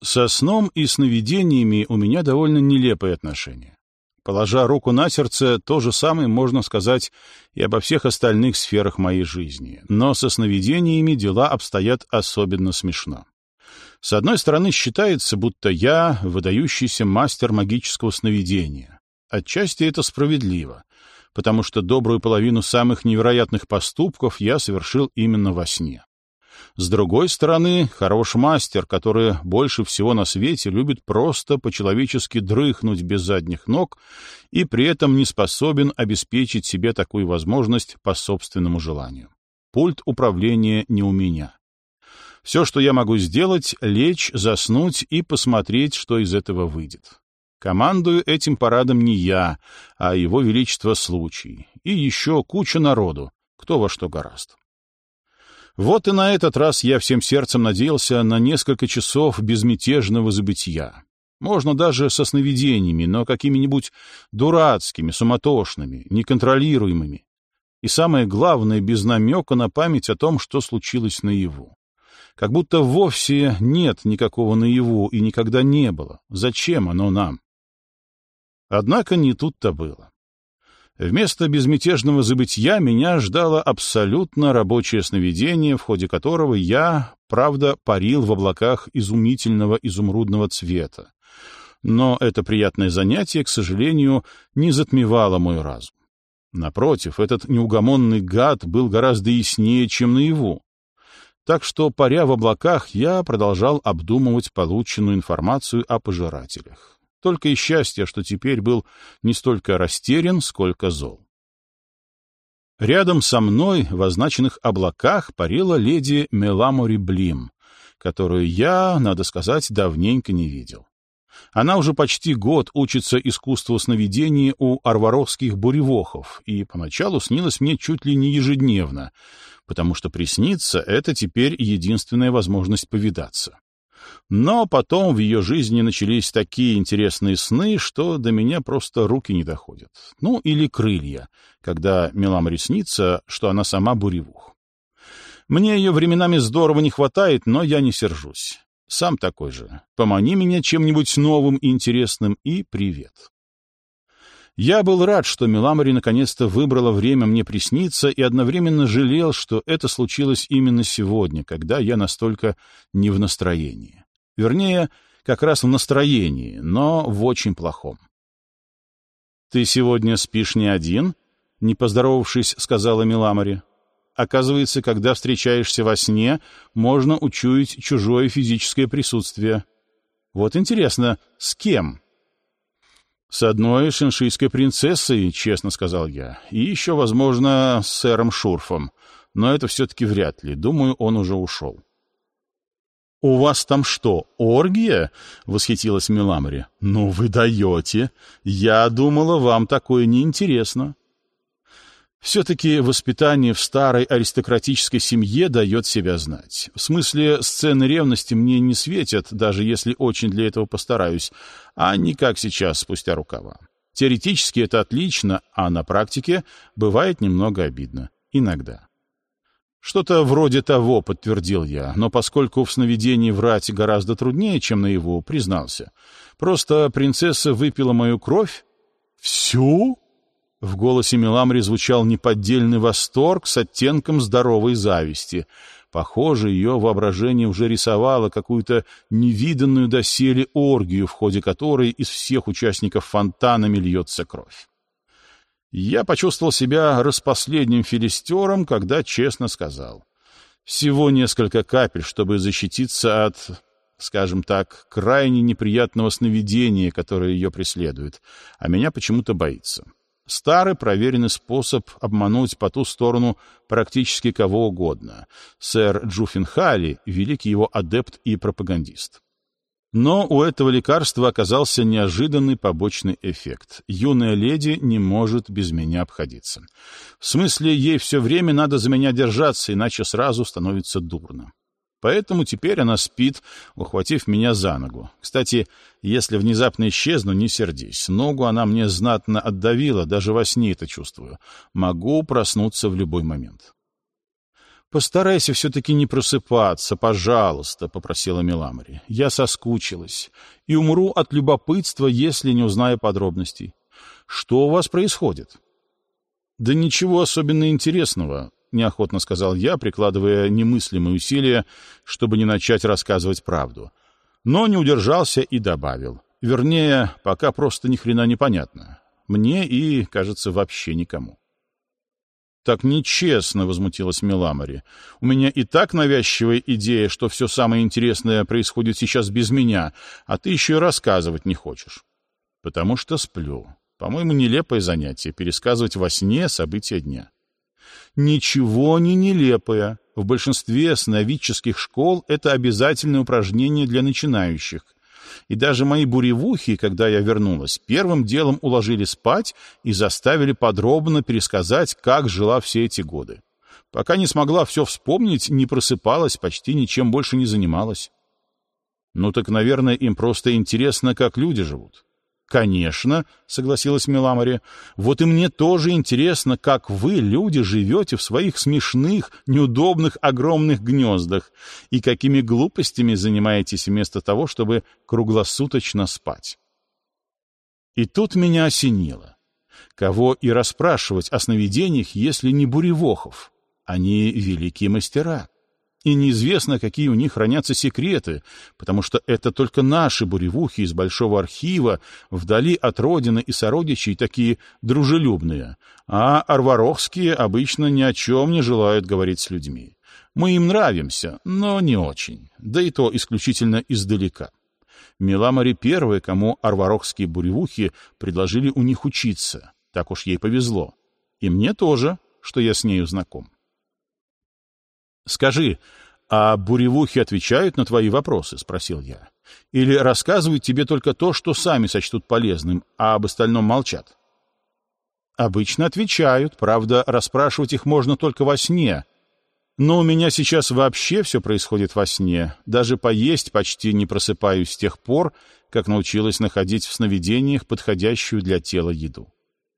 Со сном и сновидениями у меня довольно нелепые отношения. Положа руку на сердце, то же самое можно сказать и обо всех остальных сферах моей жизни. Но со сновидениями дела обстоят особенно смешно. С одной стороны, считается, будто я выдающийся мастер магического сновидения. Отчасти это справедливо, потому что добрую половину самых невероятных поступков я совершил именно во сне. С другой стороны, хорош мастер, который больше всего на свете любит просто по-человечески дрыхнуть без задних ног и при этом не способен обеспечить себе такую возможность по собственному желанию. Пульт управления не у меня. Все, что я могу сделать, лечь, заснуть и посмотреть, что из этого выйдет. Командую этим парадом не я, а его величество случай. И еще куча народу, кто во что гораст. Вот и на этот раз я всем сердцем надеялся на несколько часов безмятежного забытия. Можно даже со сновидениями, но какими-нибудь дурацкими, суматошными, неконтролируемыми. И самое главное, без намека на память о том, что случилось наяву. Как будто вовсе нет никакого наяву и никогда не было. Зачем оно нам? Однако не тут-то было. Вместо безмятежного забытья меня ждало абсолютно рабочее сновидение, в ходе которого я, правда, парил в облаках изумительного изумрудного цвета. Но это приятное занятие, к сожалению, не затмевало мой разум. Напротив, этот неугомонный гад был гораздо яснее, чем наяву. Так что, паря в облаках, я продолжал обдумывать полученную информацию о пожирателях. Только и счастье, что теперь был не столько растерян, сколько зол. Рядом со мной в означенных облаках парила леди Меламори Блим, которую я, надо сказать, давненько не видел. Она уже почти год учится искусству сновидения у арваровских буревохов, и поначалу снилась мне чуть ли не ежедневно, потому что присниться — это теперь единственная возможность повидаться. Но потом в ее жизни начались такие интересные сны, что до меня просто руки не доходят. Ну, или крылья, когда Меламори снится, что она сама буревух. Мне ее временами здорово не хватает, но я не сержусь. Сам такой же. Помани меня чем-нибудь новым и интересным, и привет. Я был рад, что Меламори наконец-то выбрала время мне присниться, и одновременно жалел, что это случилось именно сегодня, когда я настолько не в настроении. Вернее, как раз в настроении, но в очень плохом. «Ты сегодня спишь не один?» — не поздоровавшись, сказала Меламори. «Оказывается, когда встречаешься во сне, можно учуять чужое физическое присутствие. Вот интересно, с кем?» «С одной шеншийской принцессой», — честно сказал я, — «и еще, возможно, с сэром Шурфом, но это все-таки вряд ли, думаю, он уже ушел». «У вас там что, оргия?» — восхитилась Меламори. «Ну вы даете! Я думала, вам такое неинтересно». Все-таки воспитание в старой аристократической семье дает себя знать. В смысле, сцены ревности мне не светят, даже если очень для этого постараюсь, а не как сейчас, спустя рукава. Теоретически это отлично, а на практике бывает немного обидно. Иногда. «Что-то вроде того», — подтвердил я, но поскольку в сновидении врать гораздо труднее, чем наяву, признался. «Просто принцесса выпила мою кровь». «Всю?» В голосе Меламори звучал неподдельный восторг с оттенком здоровой зависти. Похоже, ее воображение уже рисовало какую-то невиданную доселе оргию, в ходе которой из всех участников фонтанами льется кровь. Я почувствовал себя распоследним филистером, когда честно сказал. Всего несколько капель, чтобы защититься от, скажем так, крайне неприятного сновидения, которое ее преследует, а меня почему-то боится. Старый проверенный способ обмануть по ту сторону практически кого угодно. Сэр Джуффенхали — великий его адепт и пропагандист. Но у этого лекарства оказался неожиданный побочный эффект. Юная леди не может без меня обходиться. В смысле, ей все время надо за меня держаться, иначе сразу становится дурно. Поэтому теперь она спит, ухватив меня за ногу. Кстати, если внезапно исчезну, не сердись. Ногу она мне знатно отдавила, даже во сне это чувствую. Могу проснуться в любой момент. «Постарайся все-таки не просыпаться, пожалуйста», — попросила Меламри. «Я соскучилась и умру от любопытства, если не узнаю подробностей. Что у вас происходит?» «Да ничего особенно интересного», — неохотно сказал я, прикладывая немыслимые усилия, чтобы не начать рассказывать правду. Но не удержался и добавил. Вернее, пока просто ни хрена не понятно. Мне и, кажется, вообще никому. «Так нечестно», — возмутилась Меламри. «У меня и так навязчивая идея, что все самое интересное происходит сейчас без меня, а ты еще и рассказывать не хочешь». «Потому что сплю. По-моему, нелепое занятие — пересказывать во сне события дня». «Ничего не нелепое. В большинстве сновидческих школ это обязательное упражнение для начинающих. И даже мои буревухи, когда я вернулась, первым делом уложили спать и заставили подробно пересказать, как жила все эти годы. Пока не смогла все вспомнить, не просыпалась, почти ничем больше не занималась». «Ну так, наверное, им просто интересно, как люди живут». «Конечно», — согласилась Меламри, — «вот и мне тоже интересно, как вы, люди, живете в своих смешных, неудобных, огромных гнездах и какими глупостями занимаетесь вместо того, чтобы круглосуточно спать». И тут меня осенило. Кого и расспрашивать о сновидениях, если не буревохов? Они великие мастера. И неизвестно, какие у них хранятся секреты, потому что это только наши буревухи из большого архива, вдали от родины и сородичей, такие дружелюбные, а арварохские обычно ни о чем не желают говорить с людьми. Мы им нравимся, но не очень, да и то исключительно издалека. Меламри первая, кому арварохские буревухи предложили у них учиться, так уж ей повезло. И мне тоже, что я с нею знаком. «Скажи, а буревухи отвечают на твои вопросы?» — спросил я. «Или рассказывают тебе только то, что сами сочтут полезным, а об остальном молчат?» «Обычно отвечают, правда, расспрашивать их можно только во сне. Но у меня сейчас вообще все происходит во сне, даже поесть почти не просыпаюсь с тех пор, как научилась находить в сновидениях подходящую для тела еду».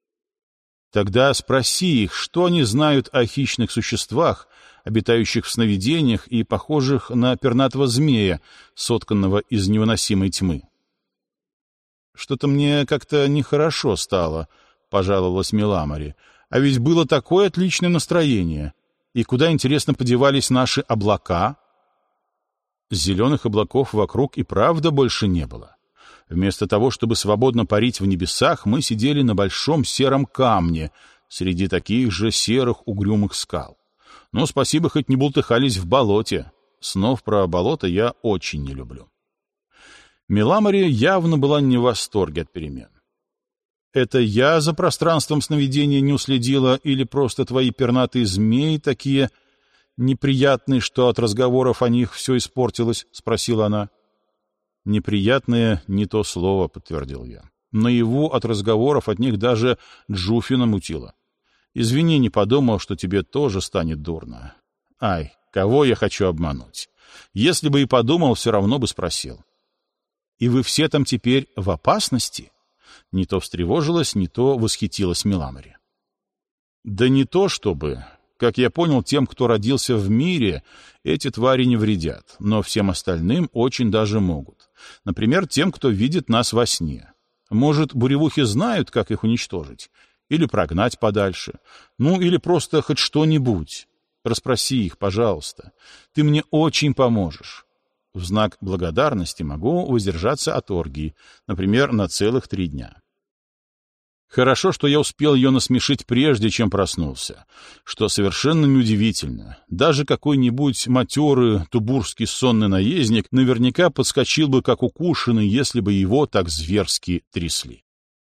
«Тогда спроси их, что они знают о хищных существах, обитающих в сновидениях и похожих на пернатого змея, сотканного из невыносимой тьмы». «Что-то мне как-то нехорошо стало», — пожаловалась Меламри. «А ведь было такое отличное настроение. И куда, интересно, подевались наши облака?» Зеленых облаков вокруг и правда больше не было. Вместо того, чтобы свободно парить в небесах, мы сидели на большом сером камне среди таких же серых угрюмых скал. Но спасибо, хоть не бултыхались в болоте. Снов про болото я очень не люблю. Меламри явно была не в восторге от перемен. «Это я за пространством сновидения не уследила, или просто твои пернатые змеи такие неприятные, что от разговоров о них все испортилось?» — спросила она. «Неприятное — не то слово», — подтвердил я. «Наяву от разговоров от них даже Джуфи намутило. Извини, не подумал, что тебе тоже станет дурно. Ай, кого я хочу обмануть? Если бы и подумал, все равно бы спросил». «И вы все там теперь в опасности?» Не то встревожилась, не то восхитилась Меламри. «Да не то чтобы. Как я понял, тем, кто родился в мире, эти твари не вредят, но всем остальным очень даже могут. Например, тем, кто видит нас во сне. Может, буревухи знают, как их уничтожить? Или прогнать подальше? Ну, или просто хоть что-нибудь. Расспроси их, пожалуйста. Ты мне очень поможешь. В знак благодарности могу воздержаться от оргии, например, на целых 3 дня». Хорошо, что я успел ее насмешить прежде, чем проснулся, что совершенно неудивительно. Даже какой-нибудь матерый тубурский сонный наездник наверняка подскочил бы, как укушенный, если бы его так зверски трясли.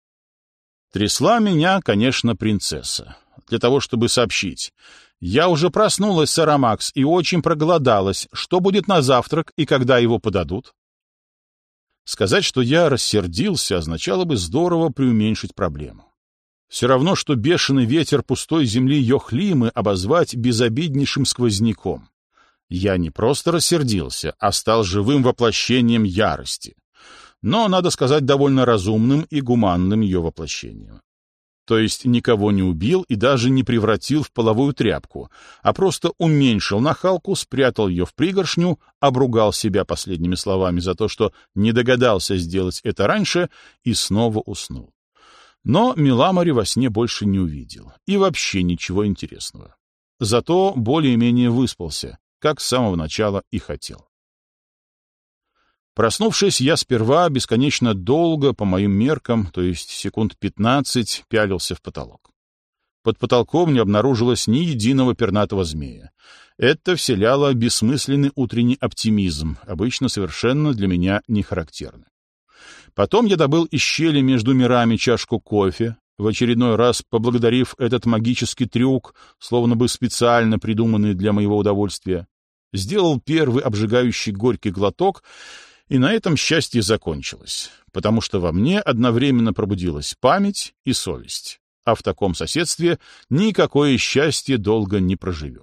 Трясла меня, конечно, принцесса. Для того, чтобы сообщить: «Я уже проснулась, сэр Амакс, и очень проголодалась. Что будет на завтрак и когда его подадут?» Сказать, что я рассердился, означало бы здорово преуменьшить проблему. Все равно, что бешеный ветер пустой земли Йохлимы обозвать безобиднейшим сквозняком. Я не просто рассердился, а стал живым воплощением ярости. Но, надо сказать, довольно разумным и гуманным ее воплощением. То есть никого не убил и даже не превратил в половую тряпку, а просто уменьшил нахалку, спрятал ее в пригоршню, обругал себя последними словами за то, что не догадался сделать это раньше, и снова уснул. Но Миламори во сне больше не увидел. И вообще ничего интересного. Зато более-менее выспался, как с самого начала и хотел. Проснувшись, я сперва бесконечно долго, по моим меркам, то есть секунд 15, пялился в потолок. Под потолком не обнаружилось ни единого пернатого змея. Это вселяло бессмысленный утренний оптимизм, обычно совершенно для меня не характерный. Потом я добыл из щели между мирами чашку кофе, в очередной раз поблагодарив этот магический трюк, словно бы специально придуманный для моего удовольствия, сделал первый обжигающий горький глоток, и на этом счастье закончилось, потому что во мне одновременно пробудилась память и совесть, а в таком соседстве никакое счастье долго не проживет.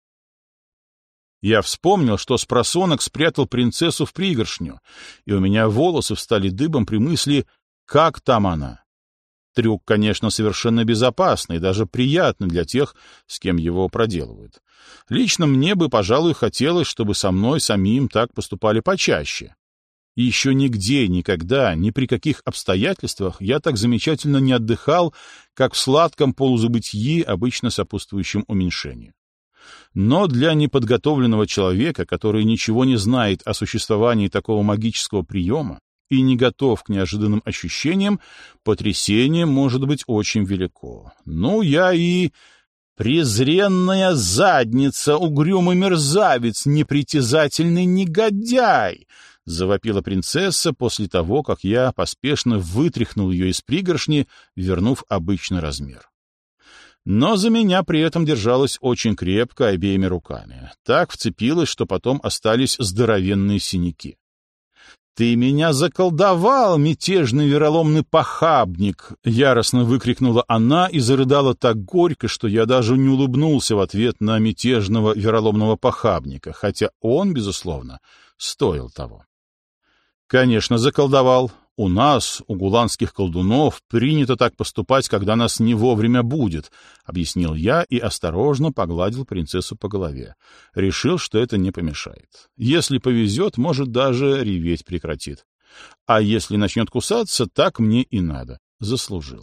Я вспомнил, что спросонок спрятал принцессу в пригоршню, и у меня волосы встали дыбом при мысли, как там она. Трюк, конечно, совершенно безопасный, даже приятный для тех, с кем его проделывают. Лично мне бы, пожалуй, хотелось, чтобы со мной самим так поступали почаще. И еще нигде, никогда, ни при каких обстоятельствах я так замечательно не отдыхал, как в сладком полузабытии, обычно сопутствующем уменьшению. Но для неподготовленного человека, который ничего не знает о существовании такого магического приема и не готов к неожиданным ощущениям, потрясение может быть очень велико. Ну, я и... презренная задница, угрюмый мерзавец, непритязательный негодяй! — завопила принцесса после того, как я поспешно вытряхнул ее из пригоршни, вернув обычный размер. Но за меня при этом держалась очень крепко обеими руками. Так вцепилась, что потом остались здоровенные синяки. «Ты меня заколдовал, мятежный вероломный похабник!» — яростно выкрикнула она и зарыдала так горько, что я даже не улыбнулся в ответ на мятежного вероломного похабника, хотя он, безусловно, стоил того. «Конечно, заколдовал. У нас, у гуланских колдунов, принято так поступать, когда нас не вовремя будет», — объяснил я и осторожно погладил принцессу по голове. Решил, что это не помешает. Если повезет, может, даже реветь прекратит. А если начнет кусаться, так мне и надо. Заслужил.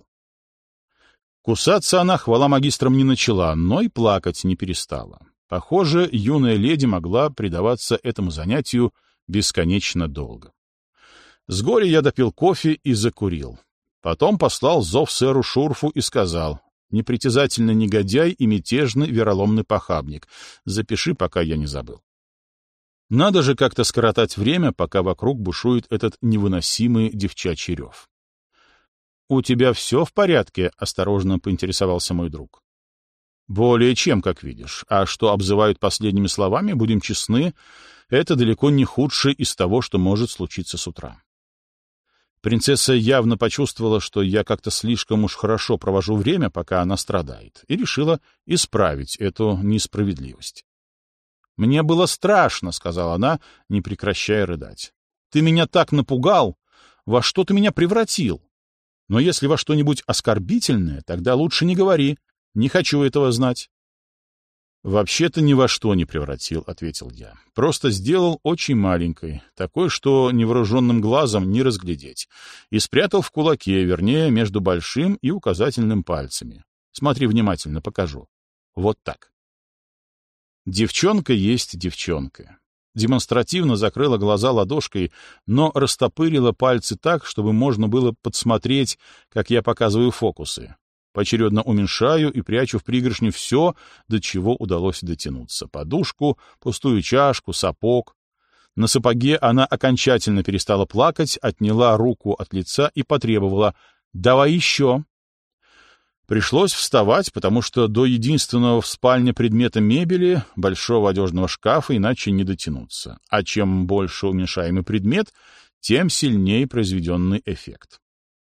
Кусаться она, хвала магистрам, не начала, но и плакать не перестала. Похоже, юная леди могла предаваться этому занятию бесконечно долго. С горя я допил кофе и закурил. Потом послал зов сэру Шурфу и сказал: «Непритязательный негодяй и мятежный вероломный похабник. Запиши, пока я не забыл». Надо же как-то скоротать время, пока вокруг бушует этот невыносимый девчачий рев. «У тебя все в порядке?» — осторожно поинтересовался мой друг. «Более чем, как видишь. А что обзывают последними словами, будем честны, это далеко не худшее из того, что может случиться с утра». Принцесса явно почувствовала, что я как-то слишком уж хорошо провожу время, пока она страдает, и решила исправить эту несправедливость. «Мне было страшно», — сказала она, не прекращая рыдать. «Ты меня так напугал! Во что ты меня превратил? Но если во что-нибудь оскорбительное, тогда лучше не говори. Не хочу этого знать». «Вообще-то ни во что не превратил», — ответил я. «Просто сделал очень маленькой, такой, что невооруженным глазом не разглядеть, и спрятал в кулаке, вернее, между большим и указательным пальцами. Смотри внимательно, покажу. Вот так». Девчонка есть девчонка. Демонстративно закрыла глаза ладошкой, но растопырила пальцы так, чтобы можно было подсмотреть, как я показываю фокусы. Поочередно уменьшаю и прячу в пригоршню все, до чего удалось дотянуться. Подушку, пустую чашку, сапог. На сапоге она окончательно перестала плакать, отняла руку от лица и потребовала: «Давай еще». Пришлось вставать, потому что до единственного в спальне предмета мебели, большого одежного шкафа, иначе не дотянуться. А чем больше уменьшаемый предмет, тем сильнее произведенный эффект.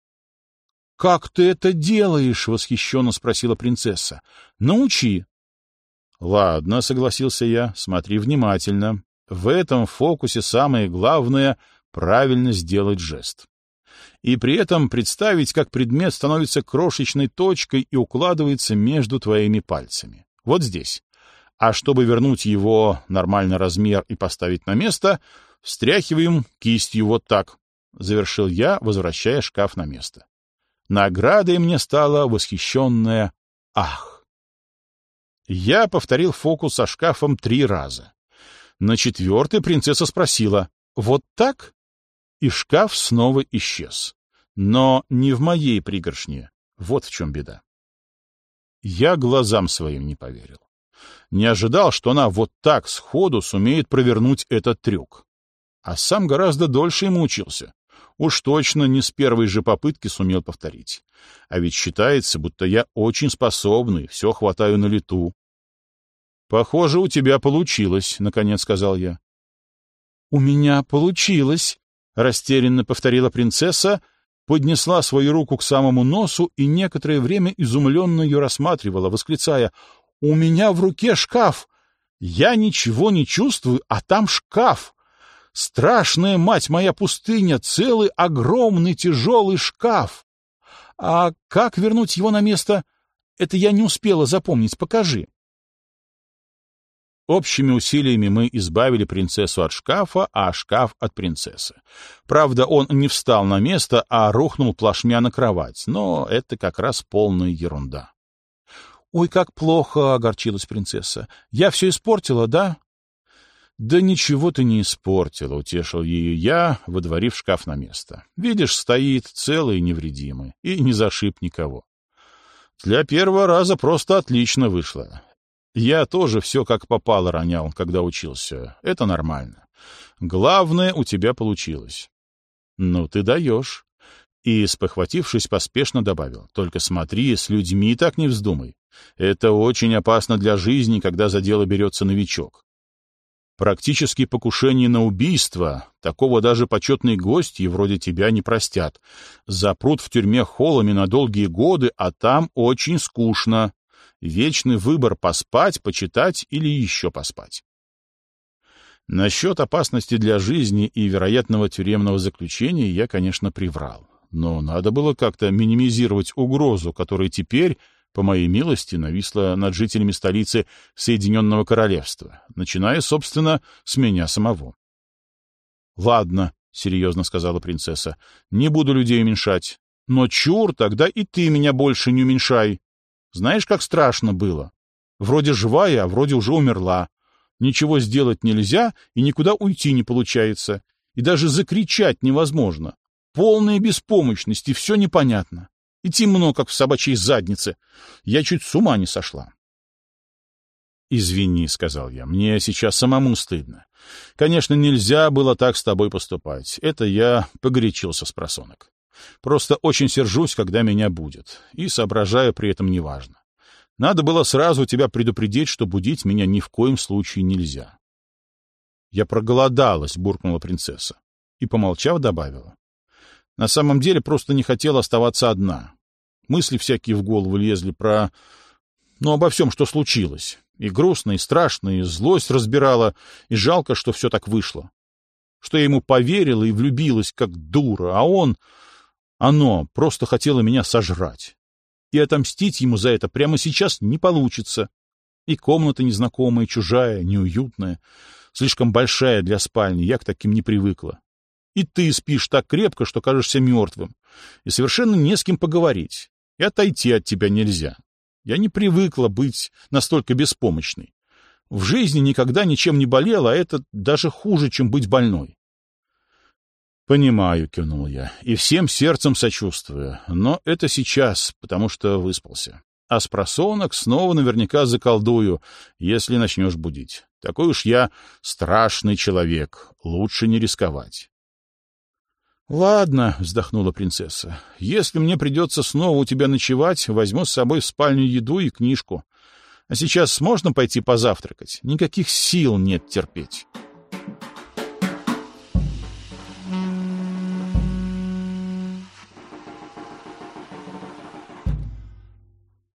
«Как ты это делаешь?» — восхищенно спросила принцесса. «Научи». «Ладно», — согласился я, — «смотри внимательно. В этом фокусе самое главное — правильно сделать жест. и при этом представить, как предмет становится крошечной точкой и укладывается между твоими пальцами. Вот здесь. А чтобы вернуть его нормальный размер и поставить на место, встряхиваем кистью вот так, — завершил я, возвращая шкаф на место. Наградой мне стало восхищенное «ах». Я повторил фокус со шкафом 3 раза. На 4-й принцесса спросила «Вот так?» И шкаф снова исчез. Но не в моей пригоршне. Вот в чем беда. Я глазам своим не поверил. Не ожидал, что она вот так сходу сумеет провернуть этот трюк. А сам гораздо дольше ему учился. Уж точно не с первой же попытки сумел повторить. А ведь считается, будто я очень способный, все хватаю на лету. «Похоже, у тебя получилось», — наконец сказал я. «У меня получилось», — растерянно повторила принцесса, поднесла свою руку к самому носу и некоторое время изумленно ее рассматривала, восклицая: «У меня в руке шкаф! Я ничего не чувствую, а там шкаф! Страшная, мать моя, пустыня, целый огромный тяжелый шкаф! А как вернуть его на место? Это я не успела запомнить, покажи!» Общими усилиями мы избавили принцессу от шкафа, а шкаф от принцессы. Правда, он не встал на место, а рухнул плашмя на кровать, но это как раз полная ерунда. «Ой, как плохо!» — огорчилась принцесса. «Я все испортила, да?» «Да ничего ты не испортила», — утешил ее я, выдворив шкаф на место. «Видишь, стоит целый и невредимый, и не зашиб никого. Для первого раза просто отлично вышло. Я тоже все как попало ронял, когда учился. Это нормально. Главное, у тебя получилось». «Ну, ты даешь». И, спохватившись, поспешно добавил: «Только смотри, с людьми так не вздумай. Это очень опасно для жизни, когда за дело берется новичок. Практически покушение на убийство, такого даже почетные гости вроде тебя не простят. Запрут в тюрьме Холлами на долгие годы, а там очень скучно. Вечный выбор — поспать, почитать или еще поспать». Насчет опасности для жизни и вероятного тюремного заключения я, конечно, приврал. Но надо было как-то минимизировать угрозу, которая теперь, по моей милости, нависла над жителями столицы Соединенного Королевства, начиная, собственно, с меня самого. «Ладно», — серьезно сказала принцесса, — «не буду людей уменьшать. Но чур, тогда и ты меня больше не уменьшай. Знаешь, как страшно было? Вроде живая, а вроде уже умерла. Ничего сделать нельзя, и никуда уйти не получается. И даже закричать невозможно. Полная беспомощность, и все непонятно. И темно, как в собачьей заднице. Я чуть с ума не сошла». «Извини», — сказал я, — «мне сейчас самому стыдно. Конечно, нельзя было так с тобой поступать. Это я погорячился спросонок. Просто очень сержусь, когда меня будет, и соображаю при этом неважно. Надо было сразу тебя предупредить, что будить меня ни в коем случае нельзя». «Я проголодалась», — буркнула принцесса. И, помолчав, добавила: «На самом деле просто не хотела оставаться одна. Мысли всякие в голову лезли обо всем, что случилось. И грустно, и страшно, и злость разбирала, и жалко, что все так вышло. Что я ему поверила и влюбилась, как дура, а оно просто хотело меня сожрать. И отомстить ему за это прямо сейчас не получится. И комната незнакомая, чужая, неуютная, слишком большая для спальни, я к таким не привыкла. И ты спишь так крепко, что кажешься мертвым, и совершенно не с кем поговорить, и отойти от тебя нельзя. Я не привыкла быть настолько беспомощной. В жизни никогда ничем не болела, а это даже хуже, чем быть больной». «Понимаю», — кивнул я, — «и всем сердцем сочувствую, но это сейчас, потому что выспался. А спросонок снова наверняка заколдую, если начнешь будить. Такой уж я страшный человек, лучше не рисковать». «Ладно», — вздохнула принцесса, — «если мне придется снова у тебя ночевать, возьму с собой в спальню еду и книжку. А сейчас можно пойти позавтракать? Никаких сил нет терпеть».